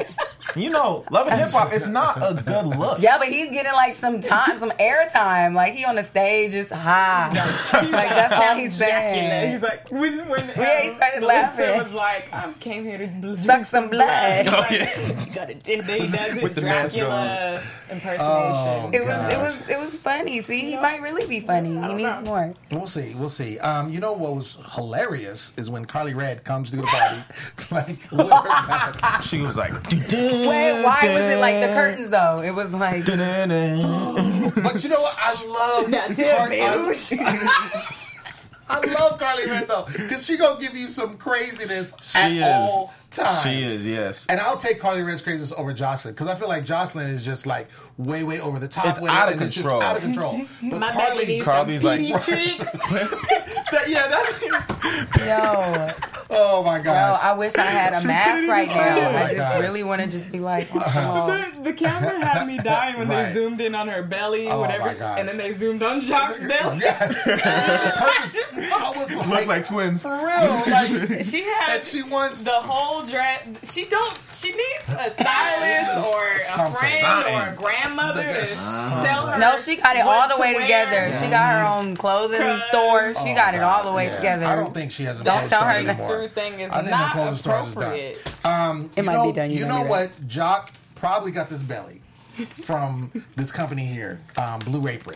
You know, Love and Hip Hop is not a good look.
Yeah, but he's getting like some time, some airtime. Like he on the stage is high. Like that's all he's saying.
He's like, when, when
Yeah, he started laughing.
was like, I came here to
Suck some blood.
Oh, yeah.
You gotta, he does his
With the mask
Dracula impersonation.
Oh,
It was it
gosh.
was it was funny. See, he might really be funny. He needs more.
We'll see. We'll see. Um, you know what was hilarious is when Carly Red comes to the party, like with her mask.
She was like,
Wait, why was it like the curtains though? It was like
But you know what? I love
That's it,
Carly-
baby.
I, I love Carly Red though, because she gonna give you some craziness at
She is.
all times.
She is, yes.
And I'll take Carly Red's craziness over Jocelyn because I feel like Jocelyn is just like way, way over the top.
It's
with it,
out of
and it's just
control.
out of control. But
My
Carly,
baby needs
Carly's
some
like,
P D tricks.
that, yeah, that's
yo,
oh my
bro,
gosh.
I wish I had a mask right
Oh
now.
my
I just
gosh.
really want to just be like, oh,
The, the camera had me dying when
Right.
they zoomed in on her belly,
Oh,
whatever,
my gosh.
and then they zoomed on Jock's belly.
Yes. Purpose- I was like,
look like twins.
for real. Like,
She had
and she wants
the whole dress. She don't. She needs a stylist or a
Something.
friend
Something.
or a grandmother to
Something.
tell her.
no, she got it all
what
the
to
way
wear.
together. She got her own clothing
Cause-
store. She
Oh,
got it
God.
all the way
Yeah.
together.
I don't think she has a
Don't
clothes
tell
store
her that.
anymore.
Everything is
I think the
not
clothing store is done.
appropriate.
Um,
It
you
might
know,
be done, you
You
know
know
that.
what? Jock probably got this belly from this company here, um, Blue Apron.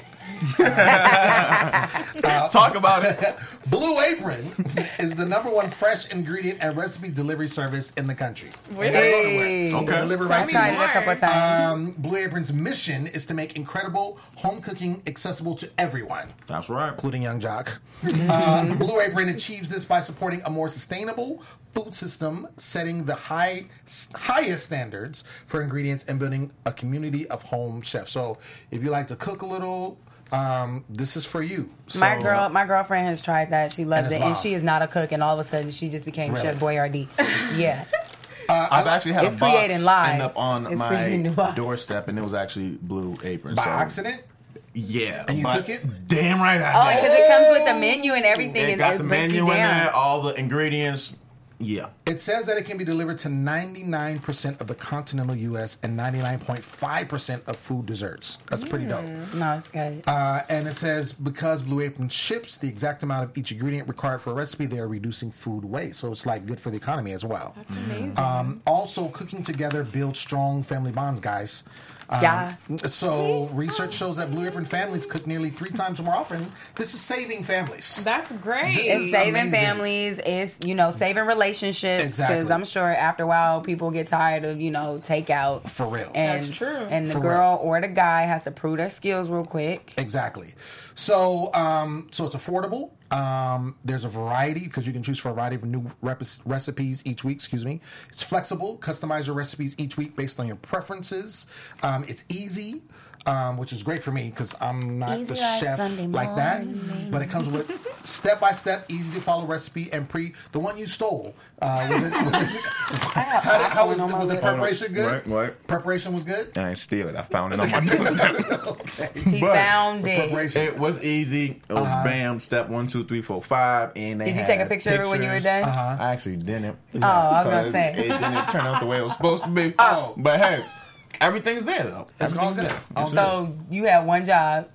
Talk about it.
Blue Apron is the number one fresh ingredient and recipe delivery service in the country.
Really?
Hey.
They
Okay.
deliver
I
right to
tried
you.
it a couple of times.
Um, Blue Apron's mission is to make incredible home cooking accessible to everyone,
That's right.
including young Jock. Uh, Blue Apron achieves this by supporting a more sustainable food system, setting the high highest standards for ingredients, and building a community of home chefs. So, if you like to cook a little, um, this is for you. So,
My girl, my girlfriend has tried that. She loves
And it's
it, and
wild.
she is not a cook. And all of a sudden, she just became
Really?
Chef Boyardee. Yeah,
I've actually had
It's
a box
creating lives.
end up on
It's
my
creating lives.
doorstep, and it was actually Blue Apron.
by
so,
accident.
Yeah.
And you
but
took it?
Damn right
oh,
I did.
because it comes with the menu and everything,
It
and
got
it
the
breaks
menu
you
in
down.
there, all the ingredients. Yeah.
It says that it can be delivered to ninety-nine percent of the continental U S and ninety-nine point five percent of food desserts. That's pretty dope.
No, it's good.
Uh, and it says because Blue Apron ships the exact amount of each ingredient required for a recipe, they are reducing food waste. So it's like good for the economy as well.
That's amazing.
Um, also, cooking together builds strong family bonds, guys. Um,
Yeah.
So research shows that Blue Apron families cook nearly three times more often. This is saving families.
That's great.
This
It's
is
saving
amazing.
families. It's, you know, saving relationships.
Exactly.
Because I'm sure after a while, people get tired of, you know, takeout.
For real.
And,
That's true.
And the
For
girl or the guy has to prove their skills real quick.
Exactly. So, um, so it's affordable. Um, there's a variety because you can choose for a variety of new rep- recipes each week. Excuse me. It's flexible. Customize your recipes each week based on your preferences. Um, it's easy, um, which is great for me because I'm not
Easy
the
like
chef
Sunday
like that.
morning.
But it comes with step by step, easy to follow recipe and pre. The one you stole uh, was it? Was it how, did, how was,
on my
was the
lip.
preparation good?
What? What?
Preparation was good.
I ain't steal it. I found it on my doorstep.
He
But
found it.
Preparation.
It was easy. It was bam, step one, two, three, four, five. And they
Did you
had
take a picture of it when you were
pictures.
done?
Uh-huh.
I actually didn't.
Oh, I was gonna
Because
say.
It didn't turn out the way it was supposed to be.
Oh.
But hey, everything's there, though.
It's all
Everything's
good.
there.
All good.
So you had one job,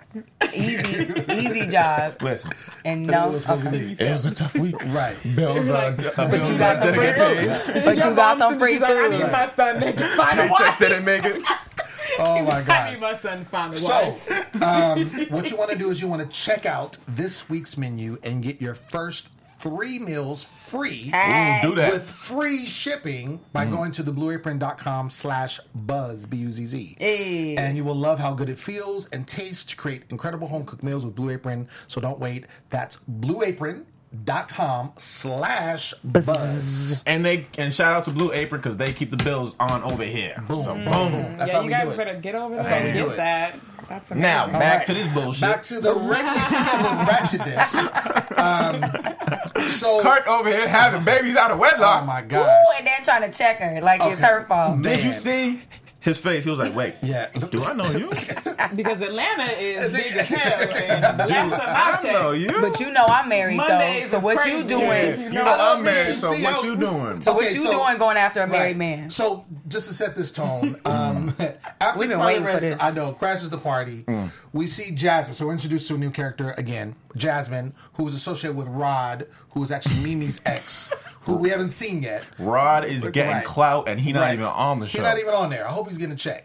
easy, easy job,
Listen,
and
That's what
no,
it was supposed to
okay.
be.
it was a tough week.
Right.
Bills are, uh,
But
bills
you
are
got some free
didn't
food.
get
But you got some
She's
free
like, I need
food.
my son to find a
paid. Checks
wife.
didn't make it.
Oh my
I
god.
need my son to find a
So,
wife.
um, what you want to do is you want to check out this week's menu and get your first three meals free
Hey.
Do that.
with free shipping by going to theblueapron.com slash buzz, B U Z Z.
Hey.
And you will love how good it feels and tastes to create incredible home-cooked meals with Blue Apron. So don't wait. That's blueapron.com slash buzz.
And they and shout out to Blue Apron because they keep the bills on over here.
Boom.
So
Boom.
boom.
That's
Yeah,
how
you
we
guys
do it.
better get over
That's
there
how we
and
do
get
it.
that. That's amazing.
Now back
right.
to this bullshit.
Back to the regularly scheduled ratchetness. Um, so,
Kirk over here having babies out of
oh
wedlock.
my
Ooh,
gosh.
and then trying to check her like it's
Okay.
her fault.
Did
Man.
you see? his face, he was like, wait,
Yeah.
do I know you?
Because Atlanta is big as hell. And the last time I
I know
checked,
you.
But you know I'm married
Mondays
though. So
is
what
crazy.
you doing?
Yeah,
You
you
know,
know
I
I'm married,
see
so what
how-
you doing?
So what
Okay,
you
so-
doing going after a married
Right.
man?
So just to set this tone, um, after
We've been
Carly
waiting for
Red,
this.
I know, crashes the party, we see Jasmine. So we're introduced to a new character again, Jasmine, who is associated with Rod, who is actually Mimi's ex, who we haven't seen yet.
Rod is getting
Right.
clout, and he not
Right.
even on the show.
He's not even on there. I hope he's getting a check.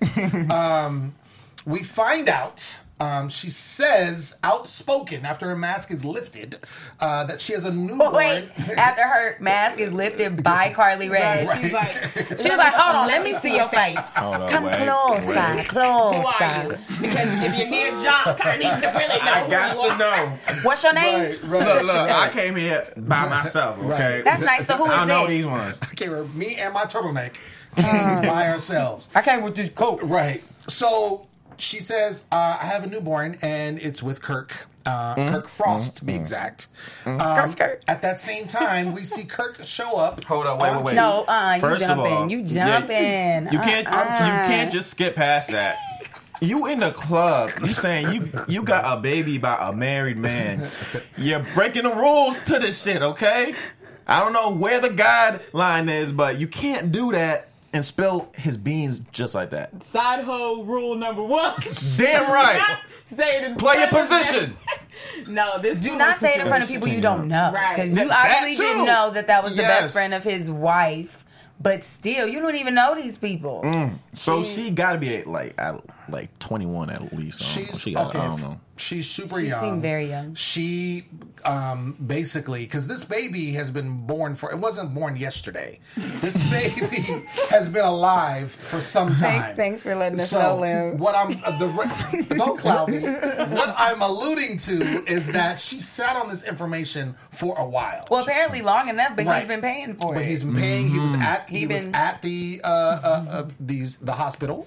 um, we find out. Um, she says, outspoken after her mask is lifted, uh, that she has a newborn.
But wait, after her mask is lifted by Carly Red,
she's like,
she was like, "Hold on, let me see your face.
Hold on,
Come
wait,
closer,
wait.
who are you?
closer.
Because if you need a job, I need to really know
I
who
got
you
to
are.
know.
What's your name?
Right, right.
Look, look, I came here by myself, okay?
That's nice. So who is
I know
this?
these ones.
I can't remember. Me and my turtleneck came by ourselves.
I came with this coat.
Right. So she says, uh, I have a newborn, and it's with Kirk. Uh, Kirk Frost, to be exact. Um,
Skirt, skirt.
At that same time, we see Kirk show up.
Hold on, wait, wait, wait.
No, uh, you
First of
jumping.
all,
You
yeah,
jumping.
You can't.
Uh-uh.
You can't just skip past that. You in the club. You saying you you got a baby by a married man. You're breaking the rules to this shit, okay? I don't know where the guideline is, but you can't do that and spill his beans just like that.
Side hoe rule number one.
Damn right.
Say it in
Play your
front of-
position.
No, this
Do
fool
not
was
say it in front of
situation.
people you don't know.
Right.
Because you
That-
obviously
that too.
didn't know that that was the
Yes.
best friend of his wife. But still, you don't even know these people.
Mm. So she got to be like at, like twenty-one at least. I don't know.
She's
She got.
okay.
I don't know.
She's super
She
young.
seemed very young.
She um, basically, because this baby has been born for. It wasn't born yesterday. This baby has been alive for some time.
Thanks- thanks for letting us
so
know, Lim.
What I'm uh, the re- don't cloud me. What I'm alluding to is that she sat on this information for a while.
Well, apparently long enough, but
Right.
he's been paying for
But
it.
he's been paying. He was at. He,
He
was
been-
at the uh, uh, uh, these the hospital.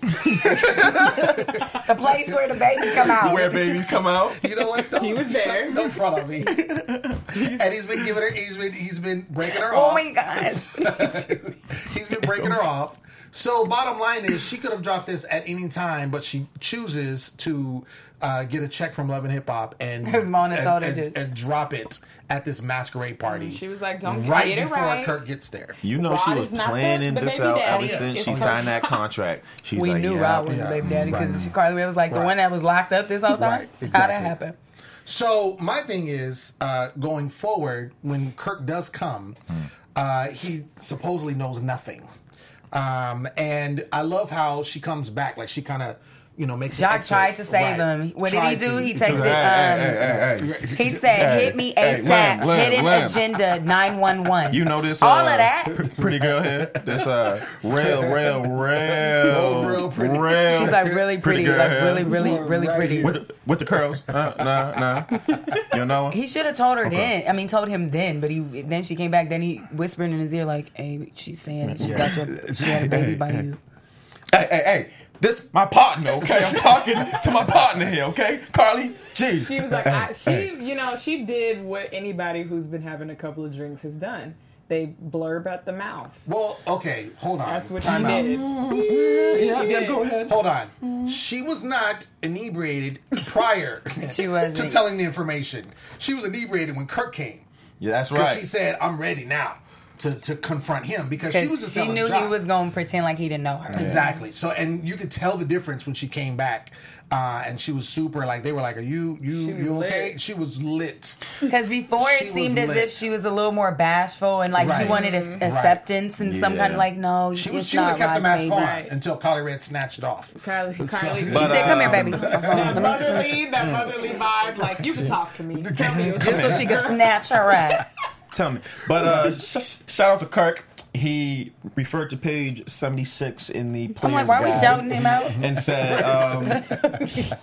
the place where the babies come out.
Where babies come out.
You know what? Don't,
He was there.
Don't front on me. And he's been giving her. He's been. He's been breaking her
Oh
off.
my God.
He's been breaking her off. So bottom line is, she could have dropped this at any time, but she chooses to uh, get a check from Love and Hip Hop and
As Mona
and,
told her
and,
to.
and drop it at this masquerade party.
She was like, "Don't
right
get it
before
right."
Kirk gets there.
You know she
Rod
was
is not the-
planning
the
this
baby
out
daddy.
ever since
It's
she
Kirk
signed that
Frost.
contract. She's
We
like,
knew
yeah,
Rod was
yeah,
the baby daddy because
right.
Carly Rae was like the
Right.
one that was locked up this whole time.
Right,
How'd
exactly.
that happen?
So my thing is, uh, going forward, when Kirk does come, uh, he supposedly knows nothing. Um, and I love how she comes back, like she kind of, you know, makes. an
Jock
exit.
tried to save
Right.
him. What did he
Tried
do?
to.
He
Hey,
texted.
hey,
Um,
hey, hey.
he said,
Hey,
"Hit me
hey,
ASAP.
Lamb, Lamb,
Hidden
Lamb.
agenda nine one one."
You know this.
All
uh,
of that.
Pretty girl here. This uh, real, real, real,
Oh, real pretty.
real.
She's like really
Pretty
pretty,
girl
like
hair.
really, really, really
Right
pretty.
here.
with the, with the curls. Uh, nah, nah. You know.
He should have told her
Okay.
then. I mean, told him then, but he then she came back. Then he whispered in his ear like, "Hey, she's saying that she got your, she had a baby by you."
Hey, hey, hey. This my partner, okay? I'm talking to my partner here, okay? Carly G.
She was like,
Hey,
I, she,
hey.
you know, she did what anybody who's been having a couple of drinks has done. They blurb at the mouth.
Well, okay, hold on.
That's what
Time
she
out.
did.
Yeah, yeah, go ahead.
Hold on. She was not inebriated prior
She wasn't.
to telling the information. She was inebriated when Kirk came.
Yeah, that's
Because
right.
she said, I'm ready now to, to confront him. Because she was
Because
just
she
selling
knew
a job.
he was going to pretend like he didn't know her.
Exactly. So, and you could tell the difference when she came back. Uh, and she was super, like, they were like, are you, you,
She was
you okay?
lit.
She was lit.
Because before
She
it
was
seemed as
lit.
if she was a little more bashful and like she
Right.
wanted a- acceptance and some
Yeah.
kind of like, no,
She was.
it's
She would have
not
kept the
Rod's
mask
baby.
on
Right.
until Carly Red snatched it off.
Carly,
So-
Carly.
She
But,
said, "Come here,
um,
baby."
that motherly, that motherly vibe. Like, you can talk to me. Tell me. what's
Just so she could snatch her at.
Tell me. But uh, sh- shout out to Kirk. He referred to page seventy-six in the
I'm
player's
like, why are we
guide
shouting him out?
and said um,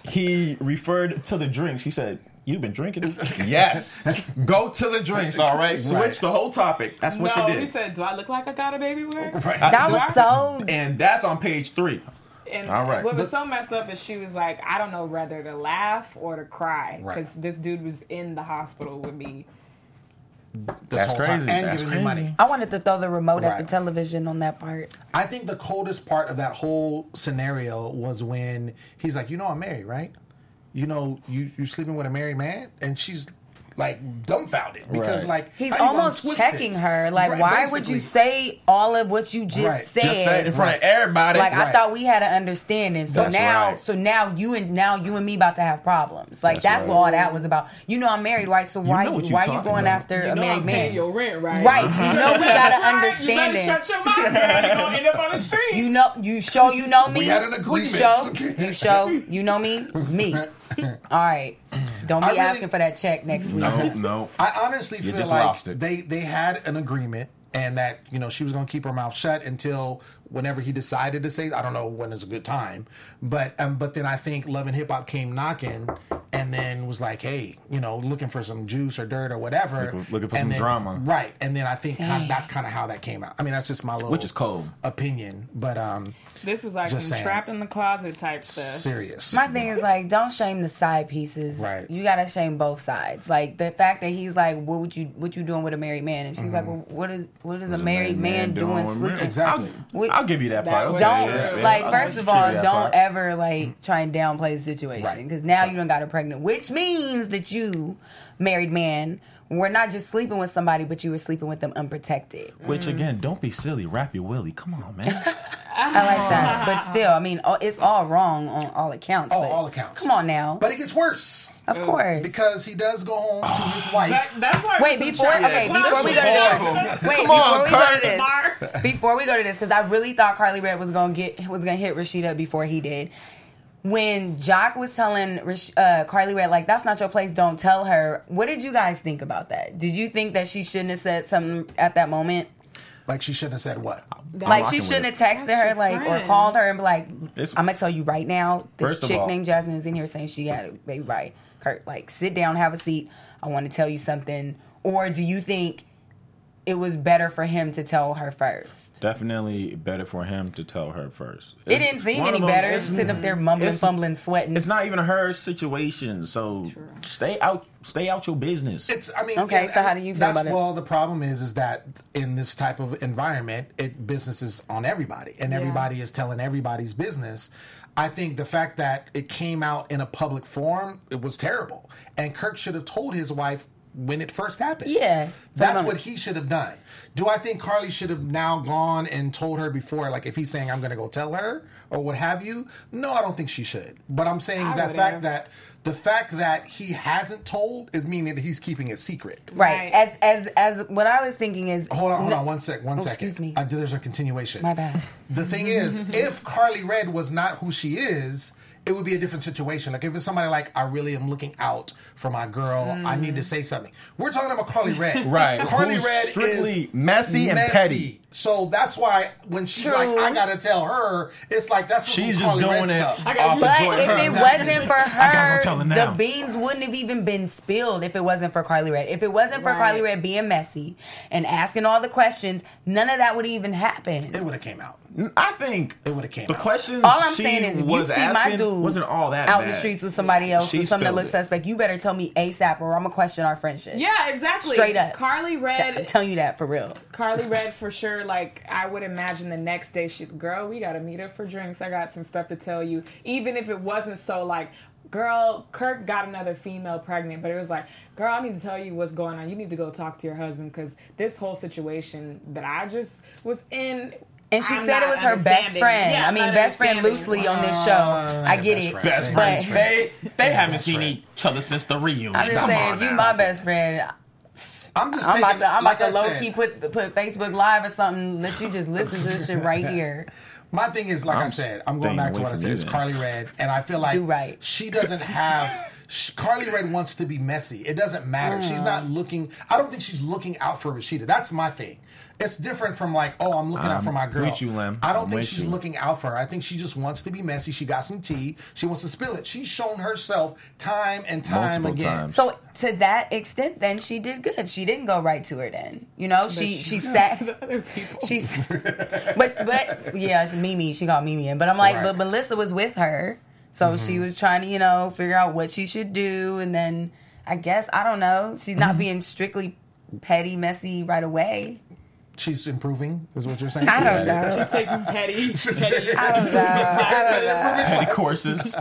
he referred to the drinks. He said, "You've been drinking." Yes. Go to the drinks. All right. Switch
Right.
the whole topic. That's what
no,
you
he
did.
said, "Do I look like I got a baby with her?"
Right.
That was so.
And that's on page three.
And
All right.
what was so messed up is she was like, I don't know whether to laugh or to cry
Right.
because this dude was in the hospital with me.
this
That's
whole time
crazy.
and
That's
giving me
crazy.
money.
I wanted to throw the remote at the
Right.
television on that part.
I think the coldest part of that whole scenario was when he's like, you know, I'm married, right? You know, you you sleeping with a married man, and she's like dumbfounded because
Right.
like
He's
how you gonna
almost
twist
checking
it?
her. Like,
Right,
why would
basically.
you say all of what you just
Right.
said?
Just say it in front
Right.
of everybody.
Like, I
Right.
thought we had an understanding. So
That's
now,
right.
so now you and now you and me about to have problems. Like
That's
that's,
right.
what all that was about. You know, I'm married, right? So why
know what you
why are you
talking
going
about.
after
You
a
know
married
I'm
man?
paying your rent, right?
Right. You know we got an
Right,
understanding.
You better shut your mouth, man. You're gonna end up on the street.
You know, you show you know me.
We had an agreement.
You show, you show, you know me. Me. All right. Don't be
I really-
asking for that check next week.
No, no.
I honestly
You
feel
just
like
lost it.
they they had an agreement and that you know she was going to keep her mouth shut until whenever he decided to say. I don't know when is a good time, but um, but then I think Love and Hip Hop came knocking and then was like, hey, you know, looking for some juice or dirt or whatever,
Looking- looking for
And
some
then-
drama.
right? And then I think
Dang.
kind that's kind of how that came out. I mean, that's just my little
Which is cold.
opinion, but um,
This was like
Just
some
saying.
trapped in the closet type stuff.
serious.
My thing is like, don't shame the side pieces.
Right.
You gotta shame both sides. Like the fact that he's like, "What would you, what you doing with a married man?" And she's like, "Well, what is, what is a married man, doing
with
sleeping?"
me?
Exactly.
I'll, I'll give you that part.
was
Don't
Yeah, yeah,
like.
I'll
First
give
of all,
you that
don't
part.
ever like try and downplay the situation
Right.
because now you done got her pregnant, which means that you, married man, were not just sleeping with somebody, but you were sleeping with them unprotected.
Which again, don't be silly. Wrap your willy. Come on, man.
I like that, but still, I mean, all- it's all wrong on all accounts.
Oh,
but
all accounts.
Come on now,
But it gets worse
of course.
because he does go home to his wife.
That, that's why
Wait,
some
before
trapped-
okay,
Well,
before we go to
that's
this, wait,
Come
before
on,
we go
Kurt.
to this, before we go to this, because I really thought Carly Red was gonna get was gonna hit Rashida before he did. When Jock was telling Rash- uh, Carly Red, like, that's not your place, don't tell her. What did you guys think about that? Did you think that she shouldn't have said something at that moment?
Like she shouldn't have said what?
Like,
rocking
she
with
shouldn't
it.
have texted
That's
her,
your
like, or
friend.
called her and be like,
It's-
I'm gonna tell you right now, this
First of
chick
all-
named Jasmine is in here saying she had a baby by Kurt. Like, sit down, have a seat. I want to tell you something. Or do you think it was better for him to tell her first?
Definitely better for him to tell her first.
It didn't seem
One
any
of them-
better.
it's-
Sitting up there mumbling,
it's-
fumbling, sweating.
It's not even her situation, so stay out. Stay out your business.
It's. I mean.
Okay,
yeah,
so how do you feel
that's,
about it?
Well, the problem is, is that in this type of environment, it business is on everybody, and everybody is telling everybody's business. I think the fact that it came out in a public forum, it was terrible, and Kirk should have told his wife when it first happened.
Yeah.
That's
From a-
what he should have done. Do I think Carly should have now gone and told her before, like if he's saying I'm going to go tell her or what have you? No, I don't think she should. But I'm saying
I
that
would
fact
have.
that the fact that he hasn't told is meaning that he's keeping it secret.
right.
Right.
As as as what I was thinking is
Hold on, hold
no-
on, one sec, one
Oh,
second.
excuse me.
Uh, there's a continuation.
My bad.
The thing is, if Carly Red was not who she is, it would be a different situation. Like if it's somebody like I really am looking out for my girl, I need to say something. We're talking about Carly Red,
Right.
Carly
Who's
Red
strictly
is
messy and petty.
So that's why when she's
True.
like, I gotta tell her, it's like that's some
She's just
Carly
doing
Red
it
stuff.
gotta
off
get-
of
But
joy.
if it
Exactly.
wasn't for
gotta
her,
go tell her
the
now.
beans wouldn't have even been spilled if it wasn't for Carly Red. If it wasn't for
Right.
Carly Red being messy and asking all the questions, none of that would even happen.
It would have came out.
I think
It would have came
the
out.
questions
All I'm
she
saying is, if you
was
see
asking
my dude
wasn't all that
out
bad.
in the streets with somebody else
She
or something that
spilled
looks
it.
suspect, you better tell me ASAP or I'm gonna question our friendship.
Yeah, exactly.
Straight up.
Carly
I'm
Red.
telling you that for real.
Carly Red for sure. Like I would imagine the next day, she, girl, we gotta meet up for drinks. I got some stuff to tell you. Even if it wasn't so like, girl, Kirk got another female pregnant, but it was like, girl, I need to tell you what's going on. You need to go talk to your husband because this whole situation that I just was in.
And she
I'm
said it
not
was her best
understanding.
friend.
Yeah,
I
I'm
mean,
not
best friend
understanding.
loosely on this show.
Uh,
I get
best
it.
friend.
Best
But-
friends. They they haven't
Best
seen
friend.
each other since the reunion.
I'm just
Come
saying,
on
if you
now.
my best friend,
I'm just
I'm
taking,
about to, I'm
like
about to
I
low
said,
key put put Facebook Live or something. Let you just listen to this shit right here.
My thing is, like i
I'm
said, I'm going
staying
back to
away
what I
from
said.
you
It's
then.
Carly Red, and I feel like
Do right.
she doesn't have. sh Carly Red wants to be messy. It doesn't matter. She's
Mm.
not looking. I don't think she's looking out for Rashida. That's my thing. It's different from like, oh, I'm looking out
I'm
for my girl.
with you, Lem.
I don't
I'm
think
with
she's
you.
looking out for her. I think she just wants to be messy. She got some tea. She wants to spill it. She's shown herself time and time
Multiple
again.
times.
So to that extent, then she did good. She didn't go right to her. Then you know she she sat.
Other people.
She's, but but yeah, it's Mimi. She called Mimi in, but I'm like,
Right.
but Melissa was with her, so she was trying to you know figure out what she should do, and then I guess I don't know. She's not being strictly petty, messy right away.
She's improving, is what you're saying?
I don't know.
She's taking petty. petty.
I don't know. I don't know.
Petty courses.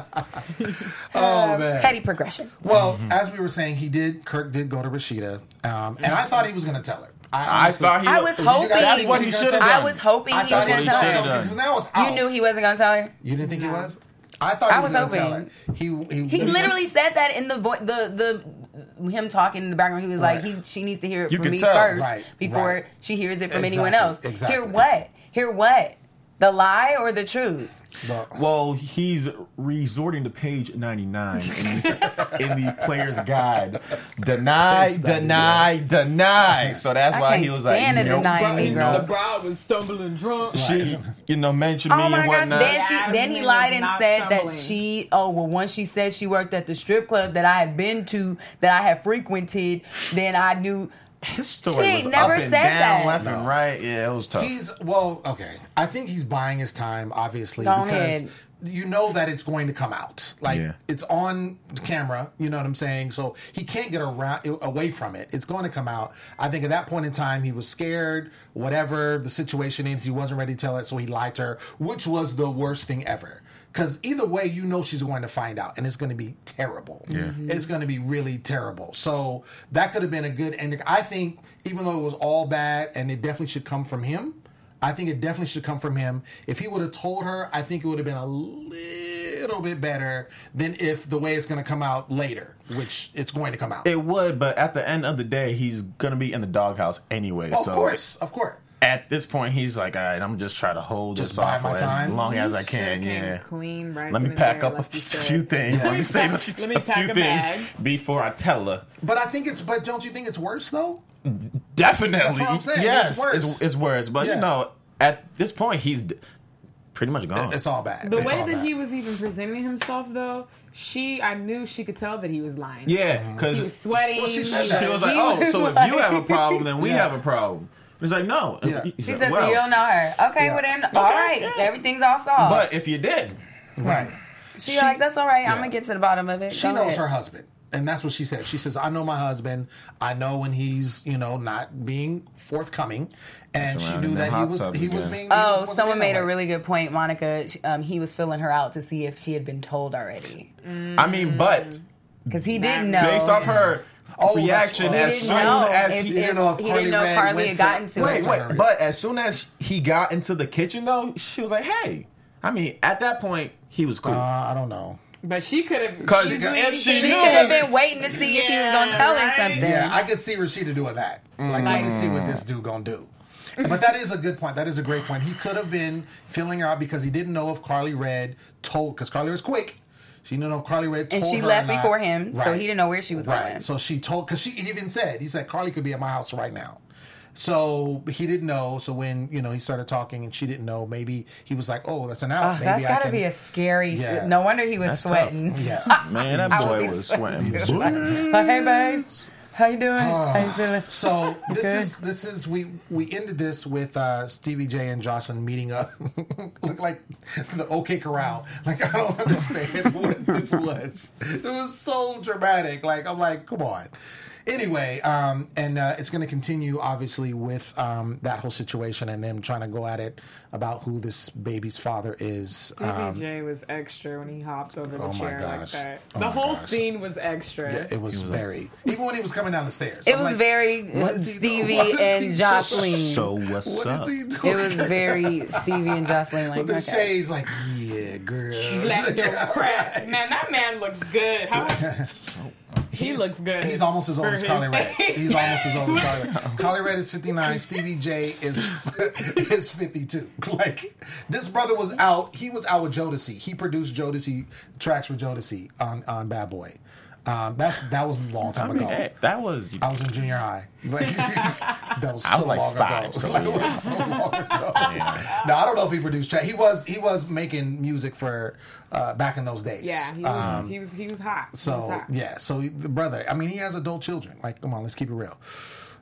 Oh, man.
Petty progression.
Well, as we were saying, he did, Kirk did go to Rashida, um, and I thought he was going to tell her.
I
honestly-
thought he
I
was.
was
You guys
hoping.
think
That's what he
was
should
gonna
have
tell
I
her?
was hoping
I
he
thought
was going to
was
tell
gonna
her.
done.
because now it's
You
out.
knew he wasn't going to tell her?
You didn't think he was? I thought he
I
was,
was
going to tell her.
hoping.
He, he,
He literally said that in the vo- the the him talking in the background. He was like,
Right.
he she needs to hear it
You
from
can
me
tell.
first
Right,
before
right.
she hears it from
Exactly,
anyone else.
exactly.
Hear what? Hear what? The lie or the truth?
But-
Well, he's resorting to page ninety-nine in the, in the player's guide. Deny,
Page
deny, deny. So that's
I
why
can't
he was like,
stand a
nope.
denying
But
me,
he's-
girl.
the bride was stumbling drunk.
She, you know, mentioned me
Oh my
and
gosh!
whatnot.
Then she,
Jasmine
then he
was
lied and
not
said that
stumbling.
she. Oh well, once she said she worked at the strip club that I had been to, that I had frequented, then I knew.
His story
She ain't
was
never
up and
said
down,
that.
left
No.
and right. Yeah, it was tough.
He's well, okay. I think he's buying his time, obviously,
Go
because
ahead.
you know that it's going to come out. Like
Yeah.
it's on camera. You know what I'm saying? So he can't get around away from it. It's going to come out. I think at that point in time, he was scared. Whatever the situation is, he wasn't ready to tell it, so he lied to her, which was the worst thing ever. Because either way, you know she's going to find out, and it's going to be terrible.
Yeah.
Mm-hmm.
It's going to be really terrible. So that could have been a good ending. I think, even though it was all bad, and it definitely should come from him, I think it definitely should come from him. If he would have told her, I think it would have been a little bit better than if the way it's going to come out later, which it's going to come out.
It would, but at the end of the day, he's gonna be in the doghouse anyway.
Of
so
course, of course.
at this point, he's like, all right, I'm just trying to hold
Just
this
buy
off for
my
as
time.
long as I
You
can.
should've came
Yeah.
Clean right
Let me
then and
pack
there,
up
like
a
you said.
few things. Let me save a, few,
Let me
a
pack
few
a
things
bag.
before I tell her.
But I think it's. But don't you think it's worse though?
Definitely,
That's what I'm saying.
yes,
It's worse.
It's, it's worse. But
Yeah.
you know, at this point, he's d- pretty much gone.
It's all bad.
The
It's
way
all
that
bad.
he was even presenting himself, though, she, I knew she could tell that he was lying.
yeah, because
He was sweating.
Well, she said that.
she was
He
like, "Oh,
was
so if you have a problem, then we
Yeah.
have a problem." He's like, "No."
Yeah.
He
She
said,
said,
well,
so you don't know her. Okay,
Yeah.
well then, all right,
yeah.
everything's all solved.
But if you did,
right.
She's like, that's all right. I'm
yeah.
gonna get to the bottom of it.
She
Go
knows
ahead.
her husband. And that's what she said. She says, I know my husband. I know when he's, you know, not being forthcoming. And
That's
she
around
knew
in the
that he
hot
was
tub
he was
again.
being he
Oh,
was
someone
being
made
that
a
way.
really good point, Monica. She- Um, he was filling her out to see if she had been told already
I mean, but
because he didn't know.
based off her
Oh,
reaction,
that's-
as
he
soon
didn't know
as
if,
he
He didn't
if-
know if
he
Carly
didn't know
Rae
Carly
went
had
to-
gotten to
Wait,
it.
to
wait,
her.
but as soon as he got into the kitchen, though, she was like, "Hey." I mean, at that point, he was cool.
Uh, I don't know.
But she could have.
'Cause
easily-
if she
She
knew-
could have been waiting to see if he was gonna
Yeah,
tell her
right?
something.
Yeah, I could see Rashida doing that. Like, let me see what this dude gonna do. But that is a good point. That is a great point. He could have been filling her out because he didn't know if Carly Red told, because Carly was quick. She didn't know if Carly Red told
And she
her
left
or not.
before him, so
Right.
he didn't know where she was
Right.
going.
So she told, because she even said, he said, Carly could be at my house right now. So he didn't know. So when, you know, he started talking and she didn't know, maybe he was like, oh, that's an out.
Oh,
maybe
that's
I
gotta
can-
be a scary.
Yeah.
No wonder he was
That's
sweating.
Yeah.
Man, that
I would
boy
be
was
sweating
sweating.
too. Like, hey, babe, how you doing? how you feeling?
So this
Okay.
is this is we we ended this with uh, Stevie J and Jocelyn meeting up. Look like the OK Corral. Like I don't understand what this was. It was so dramatic. Like I'm like, come on. Anyway, um, and uh, it's going to continue obviously with um, that whole situation and them trying to go at it about who this baby's father is. Um,
D J was extra when he hopped over the
oh my
chair like
gosh.
that.
Oh
the
my
whole
gosh.
scene was extra.
yeah, it was very. Even when he was coming down the stairs,
It
I'm
was
like,
very
what
uh,
is he doing?
Stevie
What is he
and
doing?
Jocelyn.
So what's
What
up?
is he doing?
It was very Stevie and Jocelyn. Like,
With the
okay.
shades, like, yeah, girl.
Black don't crack. Man, that man looks good. How, he
He's-
looks good.
He's almost as old
for
as
his
Carly Red.
age.
He's almost as old as Carly Red. Carly Red is fifty-nine. Stevie J is is fifty-two. Like, this brother was out. He was out with Jodeci. He produced Jodeci tracks for Jodeci on, on Bad Boy. Um, that's that was a long
I
time
mean,
ago.
hey, that was.
I was in junior high. Like, that was
I was
so
like
long
five,
ago.
so
Like, it
yeah.
was so long ago.
Yeah.
No, I don't know if he produced track. He was he was making music for uh, back in those days.
Yeah, he was,
Um,
he was he was hot. he was
So
hot.
yeah, so the brother. I mean, he has adult children. Like, come on, let's keep it real.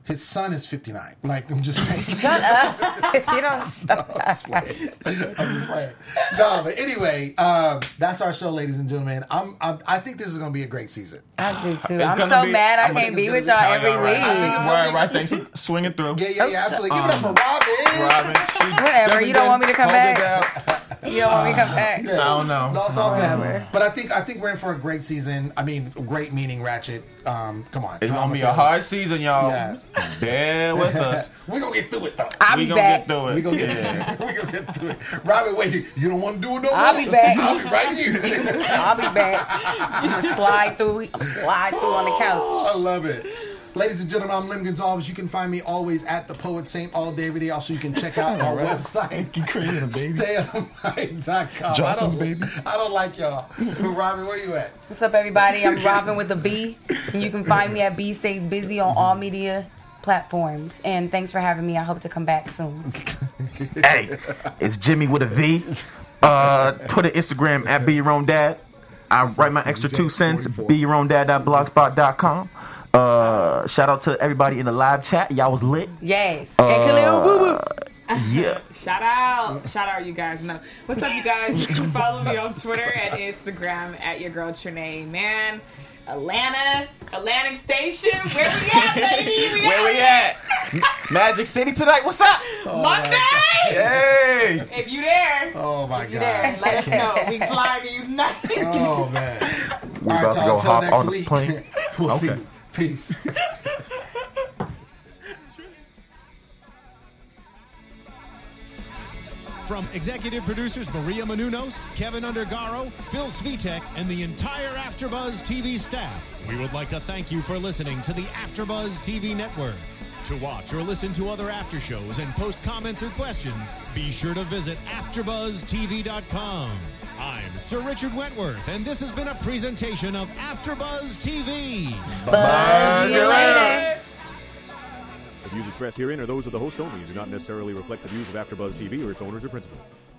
His son is fifty-nine. Like, I'm just saying.
Shut up. You don't shut
I'm
up.
just playing. I'm just playing. No, but anyway, um, that's our show, ladies and gentlemen. I'm, I'm, I think this is going to be a great season.
I do too.
It's
I'm
gonna
so
be-
mad I
I think
can't
it's
be
gonna
with
be
y'all
I
every
know, right?
week.
Right, right. Thanks for swinging through.
Yeah, yeah, yeah, absolutely. Give it up for Robin.
Robin, she
Whatever.
definitely
You don't want me to come
hold it
back?
down.
You don't want me to come back?
Yeah.
I don't know.
No, it's all
Whatever.
good. But I think I think we're in for a great season. I mean, great meaning, Ratchet. Um, come on.
It's gonna
Drama
be a
film.
hard season, y'all.
Yeah.
Bear with us.
We're going to get through it, though.
I'll
we
be
gonna
back.
get through it.
We're going to get
Yeah.
we gonna get through it. Robin, wait. You don't want to do it no more?
I'll be back.
I'll be right here.
I'll be back. I'm gonna slide through. I'm slide through on the
I
couch.
love it. Ladies and gentlemen, I'm Lim Gonzalez. You can find me always at the Poet Saint all day, every day. Also, you can check out our website,
You crazy, baby.
stay on the mic dot com.
Johnson's
I don't,
baby.
I don't like y'all. Robin, where you at?
What's up, everybody? I'm Robin with a B, and you can find me at B Stays Busy on all media platforms. And thanks for having me. I hope to come back soon.
Hey, it's Jimmy with a V. Uh, Twitter, Instagram at Be Your Own Dad. I write my extra two cents. Be Your Own Dad dot blogspot dot com. Uh, shout out to everybody in the live chat. Y'all was lit.
Yes. And Khalil Boo Boo.
Yeah.
Shout out. Shout out, you guys. No. What's up, you guys? You can follow me on Twitter and Instagram at your girl Trinae. Man, Atlanta, Atlantic Station. Where we at, baby? We
Where we
at?
at? Magic City tonight. What's up?
Monday.
Hey.
If you there,
Oh, my
you there.
God.
Let us know. We fly to unite.
Oh, man.
We
All
about
right,
to
y'all.
go
Until
hop
next
on the
week.
plane.
We'll see
Okay.
you. Peace.
From executive producers Maria Menounos, Kevin Undergaro, Phil Svitek, and the entire AfterBuzz T V staff, we would like to thank you for listening to the AfterBuzz T V network. To watch or listen to other after shows and post comments or questions, be sure to visit after buzz T V dot com. I'm Sir Richard Wentworth, and this has been a presentation of AfterBuzz T V.
Buzz you later.
The views expressed herein are those of the host only and do not necessarily reflect the views of AfterBuzz T V or its owners or principals.